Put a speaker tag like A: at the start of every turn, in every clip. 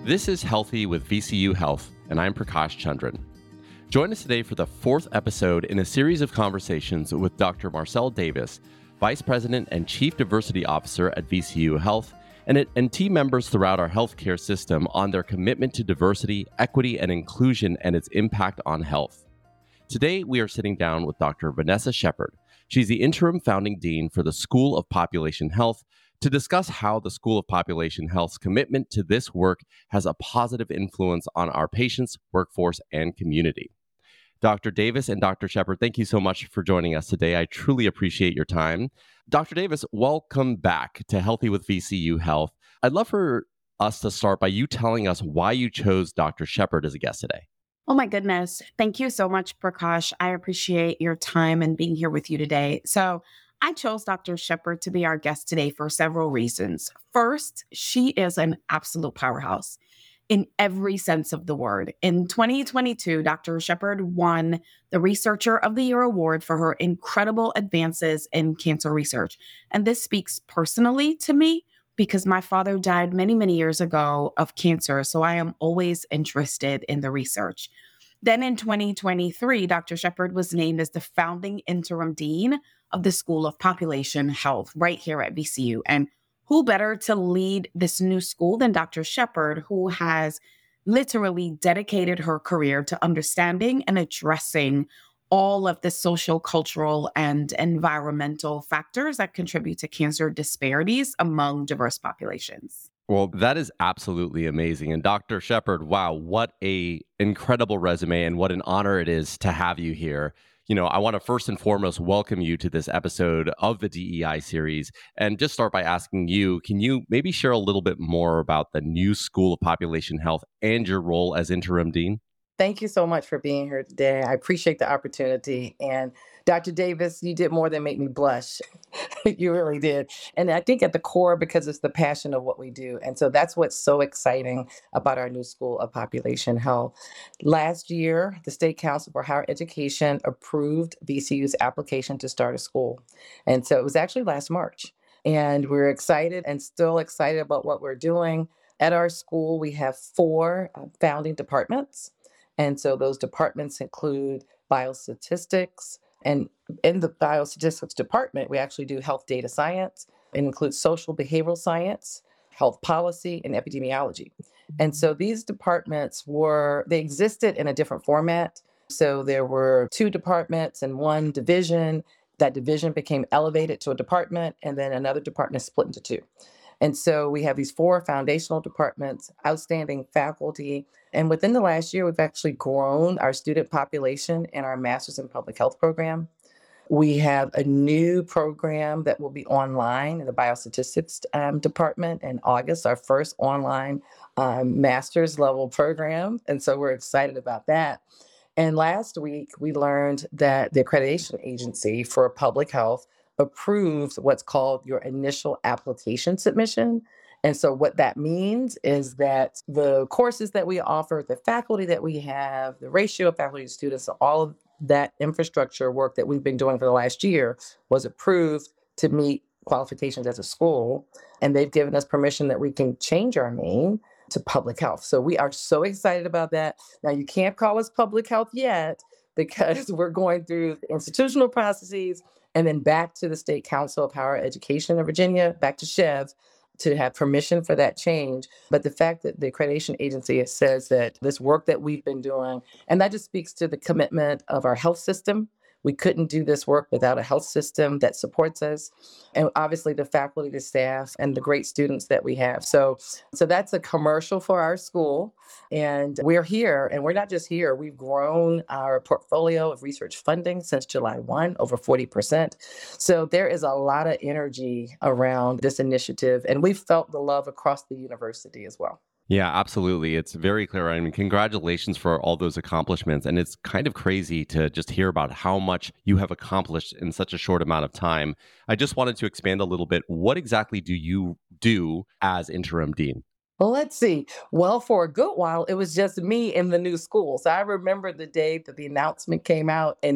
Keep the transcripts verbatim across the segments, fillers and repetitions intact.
A: This is Healthy with V C U Health, and I'm Prakash Chandran. Join us today for the fourth episode in a series of conversations with Doctor Marcel Davis, Vice President and Chief Diversity Officer at V C U Health, and, it, and team members throughout our healthcare system on their commitment to diversity, equity, and inclusion and its impact on health. Today, we are sitting down with Doctor Vanessa Shepard. She's the interim founding dean for the School of Population Health to discuss how the School of Population Health's commitment to this work has a positive influence on our patients, workforce, and community. Doctor Davis and Doctor Shepard, thank you so much for joining us today. I truly appreciate your time. Doctor Davis, welcome back to Healthy with V C U Health. I'd love for us to start by you telling us why you chose Doctor Shepard as a guest today.
B: Oh my goodness. Thank you so much, Prakash. I appreciate your time and being here with you today. So I chose Doctor Shepard to be our guest today for several reasons. First, she is an absolute powerhouse in every sense of the word. In twenty twenty-two, Doctor Shepard won the Researcher of the Year award for her incredible advances in cancer research. And this speaks personally to me because my father died many, many years ago of cancer. So I am always interested in the research. Then in twenty twenty-three, Doctor Shepard was named as the founding interim dean of the School of Population Health right here at V C U. And who better to lead this new school than Doctor Shepard, who has literally dedicated her career to understanding and addressing all of the social, cultural, and environmental factors that contribute to cancer disparities among diverse populations.
A: Well, that is absolutely amazing. And Doctor Shepard, wow, what a incredible resume and what an honor it is to have you here. You know, I want to first and foremost welcome you to this episode of the D E I series and just start by asking you, can you maybe share a little bit more about the new School of Population Health and your role as interim dean?
C: Thank you so much for being here today. I appreciate the opportunity. And Doctor Davis, you did more than make me blush. You really did. And I think at the core, because it's the passion of what we do. And so that's what's so exciting about our new School of Population Health. Last year, the State Council for Higher Education approved V C U's application to start a school. And so it was actually last March. And we're excited and still excited about what we're doing. At our school, we have four uh, founding departments. And so those departments include biostatistics. And in the biostatistics department, we actually do health data science. It includes social behavioral science, health policy, and epidemiology. And so these departments were, they existed in a different format. So there were two departments and one division. That division became elevated to a department, and then another department split into two. And so we have these four foundational departments, outstanding faculty. And within the last year, we've actually grown our student population in our Master's in Public Health program. We have a new program that will be online in the Biostatistics um, department in August, our first online um, master's level program. And so we're excited about that. And last week, we learned that the accreditation agency for public health approved what's called your initial application submission. And so what that means is that the courses that we offer, the faculty that we have, the ratio of faculty to students, all of that infrastructure work that we've been doing for the last year was approved to meet qualifications as a school. And they've given us permission that we can change our name to public health. So we are so excited about that. Now, you can't call us public health yet because we're going through the institutional processes and then back to the State Council of Higher Education in Virginia, back to SCHEV, to have permission for that change. But the fact that the accreditation agency says that this work that we've been doing, and that just speaks to the commitment of our health system. We couldn't do this work without a health system that supports us, and obviously the faculty, the staff, and the great students that we have. So, so that's a commercial for our school, and we're here, and we're not just here. We've grown our portfolio of research funding since July first, over forty percent. So there is a lot of energy around this initiative, and we've felt the love across the university as well.
A: Yeah, absolutely. It's very clear. I mean, congratulations for all those accomplishments. And it's kind of crazy to just hear about how much you have accomplished in such a short amount of time. I just wanted to expand a little bit. What exactly do you do as interim dean?
C: Well, let's see. Well, for a good while, it was just me in the new school. So I remember the day that the announcement came out, and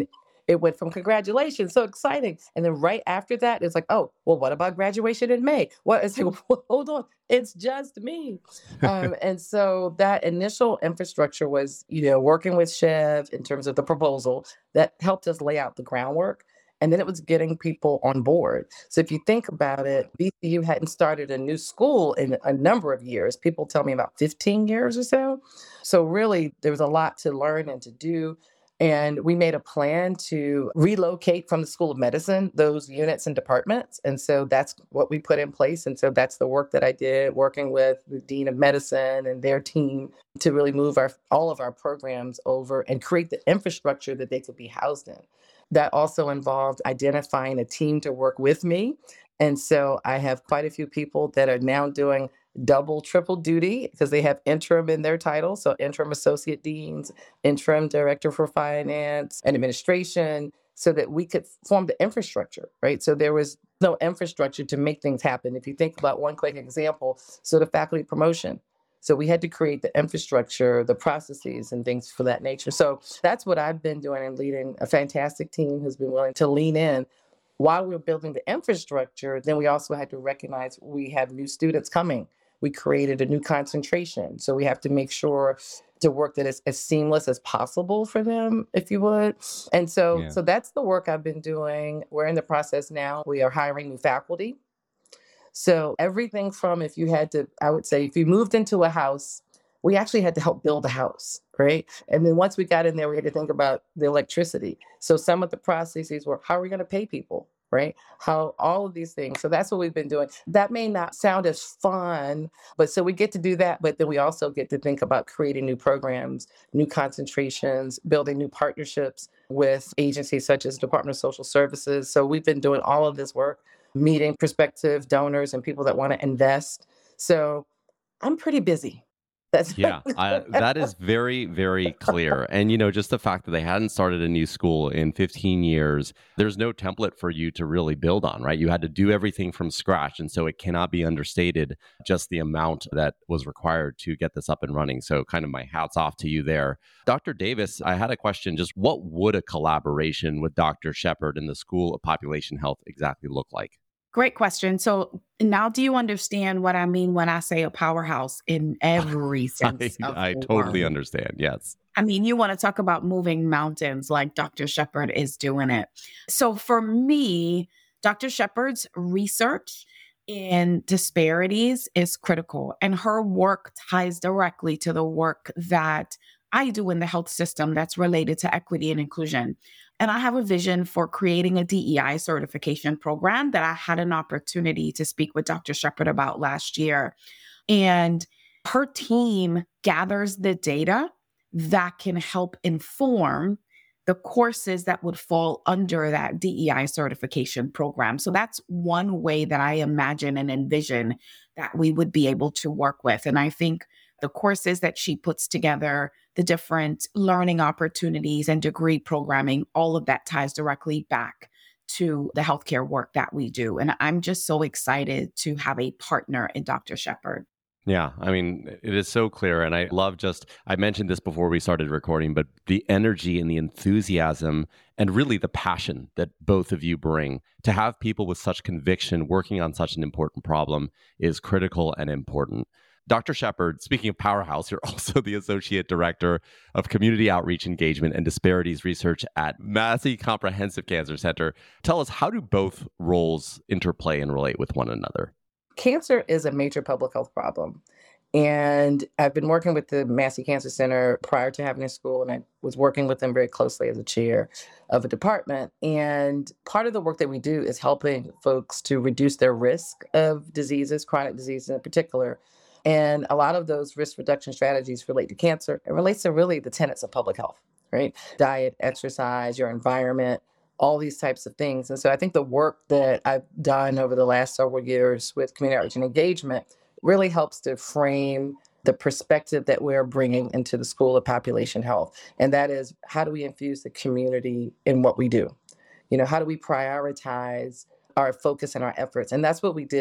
C: it went from congratulations, so exciting. And then right after that, it's like, oh, well, what about graduation in May? What? It's like, well, hold on, it's just me. Um, and so that initial infrastructure was, you know, working with Chev in terms of the proposal that helped us lay out the groundwork. And then it was getting people on board. So if you think about it, B C U hadn't started a new school in a number of years. People tell me about fifteen years or so. So really, there was a lot to learn and to do. And we made a plan to relocate from the School of Medicine those units and departments. And so that's what we put in place. And so that's the work that I did, working with the Dean of Medicine and their team to really move our all of our programs over and create the infrastructure that they could be housed in. That also involved identifying a team to work with me. And so I have quite a few people that are now doing double, triple duty because they have interim in their title. So interim associate deans, interim director for finance and administration, so that we could form the infrastructure, right? So there was no infrastructure to make things happen. If you think about one quick example, so the faculty promotion. So we had to create the infrastructure, the processes, and things for that nature. So that's what I've been doing and leading a fantastic team who's been willing to lean in. While we were building the infrastructure, then we also had to recognize we have new students coming. We created a new concentration. So we have to make sure to work that is as seamless as possible for them, if you would. And so,
A: Yeah.
C: so that's the work I've been doing. We're in the process now. We are hiring new faculty. So everything from if you had to, I would say, if you moved into a house, we actually had to help build a house, right? And then once we got in there, we had to think about the electricity. So some of the processes were, how are we going to pay people, right? How all of these things. So that's what we've been doing. That may not sound as fun, but so we get to do that. But then we also get to think about creating new programs, new concentrations, building new partnerships with agencies such as Department of Social Services. So we've been doing all of this work, meeting prospective donors and people that want to invest. So I'm pretty busy. That's
A: Yeah, I, that is very, very clear. And, you know, just the fact that they hadn't started a new school in fifteen years, there's no template for you to really build on, right? You had to do everything from scratch. And so it cannot be understated just the amount that was required to get this up and running. So kind of my hats off to you there. Doctor Davis, I had a question. Just what would a collaboration with Doctor Shepherd in the School of Population Health exactly look like?
B: Great question. So now do you understand what I mean when I say a powerhouse in every sense
A: I,
B: of
A: I
B: the
A: totally
B: word?
A: understand. Yes.
B: I mean, you want to talk about moving mountains like Doctor Shepherd is doing it. So for me, Doctor Shepherd's research in disparities is critical, and her work ties directly to the work that I do in the health system that's related to equity and inclusion. And I have a vision for creating a D E I certification program that I had an opportunity to speak with Doctor Shepherd about last year. And her team gathers the data that can help inform the courses that would fall under that D E I certification program. So that's one way that I imagine and envision that we would be able to work with. And I think the courses that she puts together, the different learning opportunities and degree programming, all of that ties directly back to the healthcare work that we do. And I'm just so excited to have a partner in Doctor Shepherd.
A: Yeah, I mean, it is so clear. And I love just, I mentioned this before we started recording, but the energy and the enthusiasm and really the passion that both of you bring to have people with such conviction working on such an important problem is critical and important. Doctor Shepherd, speaking of powerhouse, you're also the Associate Director of Community Outreach Engagement and Disparities Research at Massey Comprehensive Cancer Center. Tell us, how do both roles interplay and relate with one another?
C: Cancer is a major public health problem. And I've been working with the Massey Cancer Center prior to having a school, and I was working with them very closely as a chair of a department. And part of the work that we do is helping folks to reduce their risk of diseases, chronic diseases in particular. And a lot of those risk reduction strategies relate to cancer. It relates to really the tenets of public health, right? Diet, exercise, your environment, all these types of things. And so I think the work that I've done over the last several years with community outreach and engagement really helps to frame the perspective that we're bringing into the School of Population Health. And that is, how do we infuse the community in what we do? You know, how do we prioritize our focus and our efforts? And that's what we did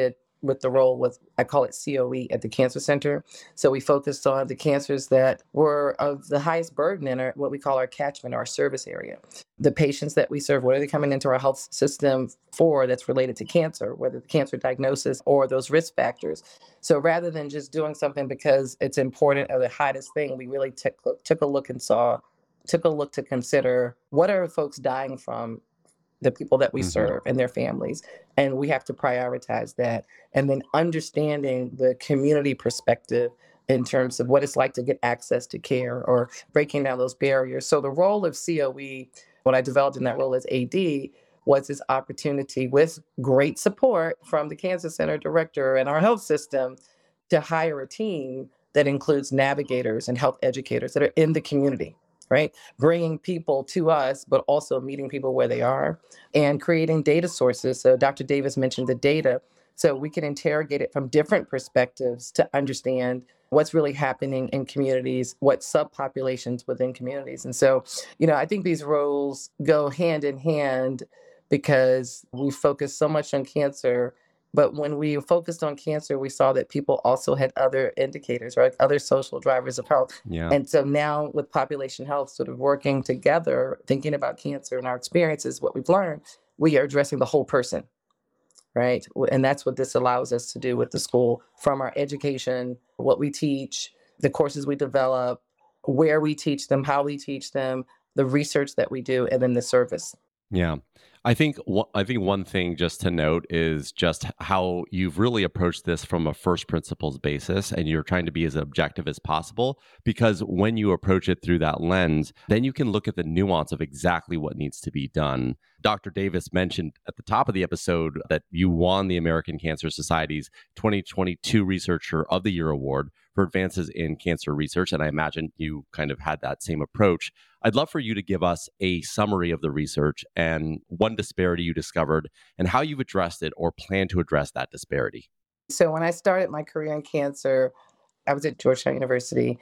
C: with the role with, I call it C O E at the Cancer Center. So we focused on the cancers that were of the highest burden in our, what we call our catchment, our service area. The patients that we serve, what are they coming into our health system for that's related to cancer, whether the cancer diagnosis or those risk factors. So rather than just doing something because it's important or the hottest thing, we really took, took a look and saw, took a look to consider what are folks dying from, the people that we
A: Mm-hmm.
C: serve and their families. And we have to prioritize that. And then understanding the community perspective in terms of what it's like to get access to care or breaking down those barriers. So the role of C O E, what I developed in that role as A D, was this opportunity with great support from the Cancer Center director and our health system to hire a team that includes navigators and health educators that are in the community, right? Bringing people to us, but also meeting people where they are and creating data sources. So Doctor Davis mentioned the data. So we can interrogate it from different perspectives to understand what's really happening in communities, what subpopulations within communities. And so, you know, I think these roles go hand in hand because we focus so much on cancer. But when we focused on cancer, we saw that people also had other indicators, right? Other social drivers of health.
A: Yeah.
C: And so now with population health sort of working together, thinking about cancer and our experiences, what we've learned, we are addressing the whole person, right? And that's what this allows us to do with the school, from our education, what we teach, the courses we develop, where we teach them, how we teach them, the research that we do, and then the service.
A: Yeah. I think one- I think one thing just to note is just how you've really approached this from a first principles basis, and you're trying to be as objective as possible, because when you approach it through that lens, then you can look at the nuance of exactly what needs to be done. Doctor Davis mentioned at the top of the episode that you won the American Cancer Society's twenty twenty-two Researcher of the Year award for advances in cancer research, and I imagine you kind of had that same approach. I'd love for you to give us a summary of the research and one disparity you discovered and how you've addressed it or plan to address that disparity.
C: So when I started my career in cancer, I was at Georgetown University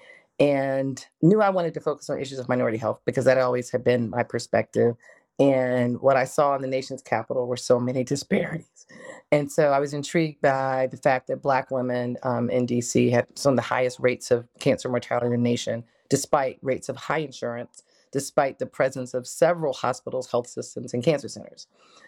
C: and knew I wanted to focus on issues of minority health because that always had been my perspective. And what I saw in the nation's capital were so many disparities. And so I was intrigued by the fact that Black women um, in D C had some of the highest rates of cancer mortality in the nation, despite rates of high insurance, despite the presence of several hospitals, health systems, and cancer centers,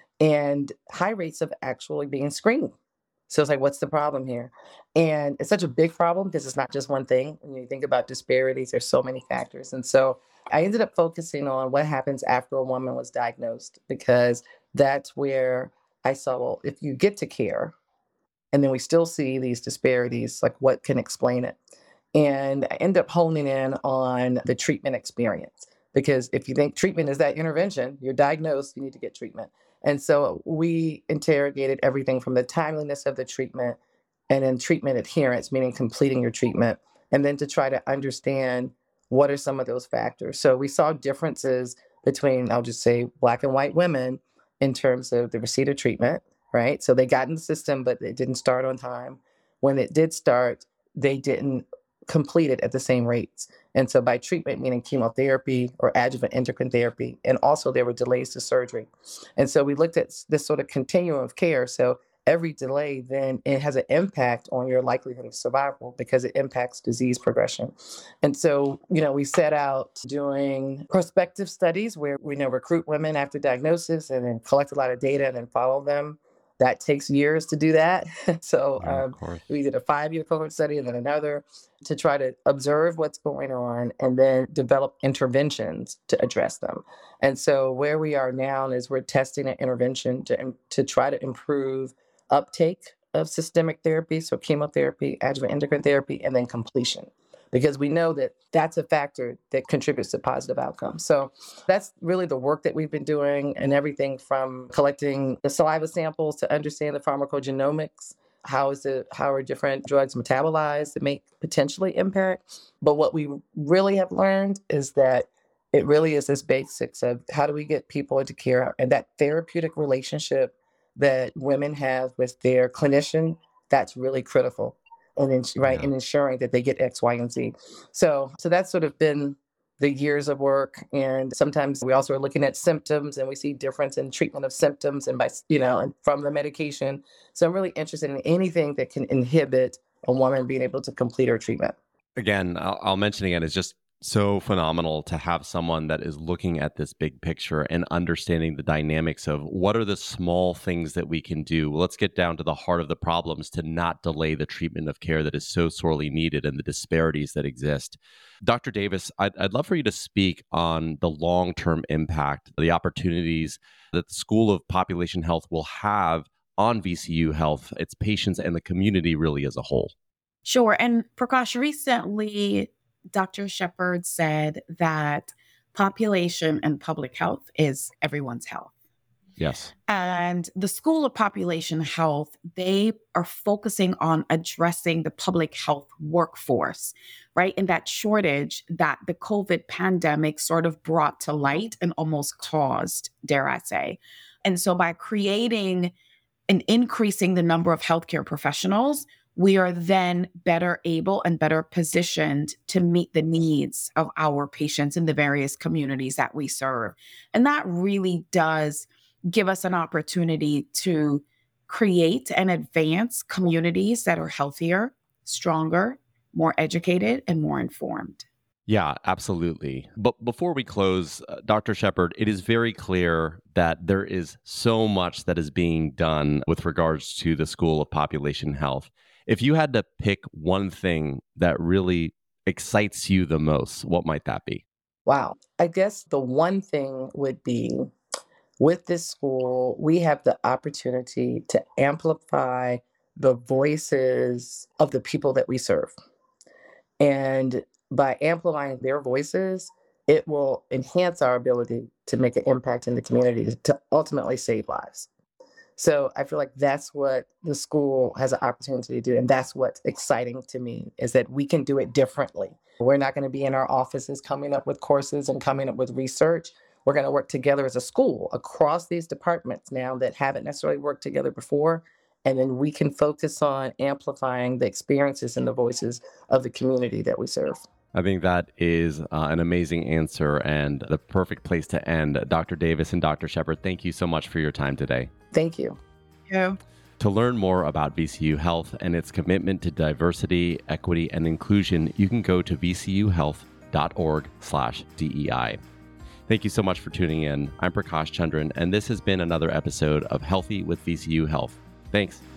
C: and high rates of actually being screened. So it's like, what's the problem here? And it's such a big problem because it's not just one thing. When you think about disparities, there's so many factors. And so I ended up focusing on what happens after a woman was diagnosed, because that's where I saw, well, if you get to care and then we still see these disparities, like what can explain it? And I ended up honing in on the treatment experience, because if you think treatment is that intervention, you're diagnosed, you need to get treatment. And so we interrogated everything from the timeliness of the treatment and then treatment adherence, meaning completing your treatment, and then to try to understand what are some of those factors. So we saw differences between, I'll just say, Black and white women in terms of the receipt of treatment, right? So they got in the system, but it didn't start on time. When it did start, they didn't complete it at the same rates. And so by treatment, meaning chemotherapy or adjuvant endocrine therapy, and also there were delays to surgery. And so we looked at this sort of continuum of care. So every delay then it has an impact on your likelihood of survival because it impacts disease progression. And so, you know, we set out doing prospective studies where we, you know, recruit women after diagnosis and then collect a lot of data and then follow them. That takes years to do that. So
A: Yeah,
C: um,
A: of course.
C: we did a five-year cohort study and then another to try to observe what's going on and then develop interventions to address them. And so where we are now is we're testing an intervention to, to try to improve uptake of systemic therapy, so chemotherapy, adjuvant endocrine therapy, and then completion, because we know that that's a factor that contributes to positive outcomes. So that's really the work that we've been doing, and everything from collecting the saliva samples to understand the pharmacogenomics. How is it, how are different drugs metabolized that may potentially impact? But what we really have learned is that it really is this basics of how do we get people into care, and that therapeutic relationship that women have with their clinician, that's really critical. And then, right,
A: Yeah.
C: and ensuring that they get X, Y, and Z. So, so that's sort of been the years of work. And sometimes we also are looking at symptoms and we see difference in treatment of symptoms and by, you know, and from the medication. So I'm really interested in anything that can inhibit a woman being able to complete her treatment.
A: Again, I'll, I'll mention again, it's just so phenomenal to have someone that is looking at this big picture and understanding the dynamics of what are the small things that we can do. Well, let's get down to the heart of the problems to not delay the treatment of care that is so sorely needed and the disparities that exist. Doctor Davis, I'd, I'd love for you to speak on the long-term impact, the opportunities that the School of Population Health will have on V C U Health, its patients, and the community really as a whole.
B: Sure. And Prakash, recently, Doctor Shepherd said that population and public health is everyone's health.
A: Yes.
B: And the School of Population Health, they are focusing on addressing the public health workforce, right? And that shortage that the COVID pandemic sort of brought to light and almost caused, dare I say. And so by creating and increasing the number of healthcare professionals, we are then better able and better positioned to meet the needs of our patients in the various communities that we serve. And that really does give us an opportunity to create and advance communities that are healthier, stronger, more educated, and more informed.
A: Yeah, absolutely. But before we close, uh, Doctor Shepherd, it is very clear that there is so much that is being done with regards to the School of Population Health. If you had to pick one thing that really excites you the most, what might that be?
C: Wow. I guess the one thing would be with this school, we have the opportunity to amplify the voices of the people that we serve. And by amplifying their voices, it will enhance our ability to make an impact in the community to ultimately save lives. So I feel like that's what the school has an opportunity to do. And that's what's exciting to me, is that we can do it differently. We're not going to be in our offices coming up with courses and coming up with research. We're going to work together as a school across these departments now that haven't necessarily worked together before. And then we can focus on amplifying the experiences and the voices of the community that we serve.
A: I think that is uh, an amazing answer and the perfect place to end. Doctor Davis and Doctor Shepherd, thank you so much for your time today.
C: Thank you.
B: Yeah.
A: To learn more about V C U Health and its commitment to diversity, equity, and inclusion, you can go to v c u health dot org slash D E I. Thank you so much for tuning in. I'm Prakash Chandran, and this has been another episode of Healthy with V C U Health. Thanks.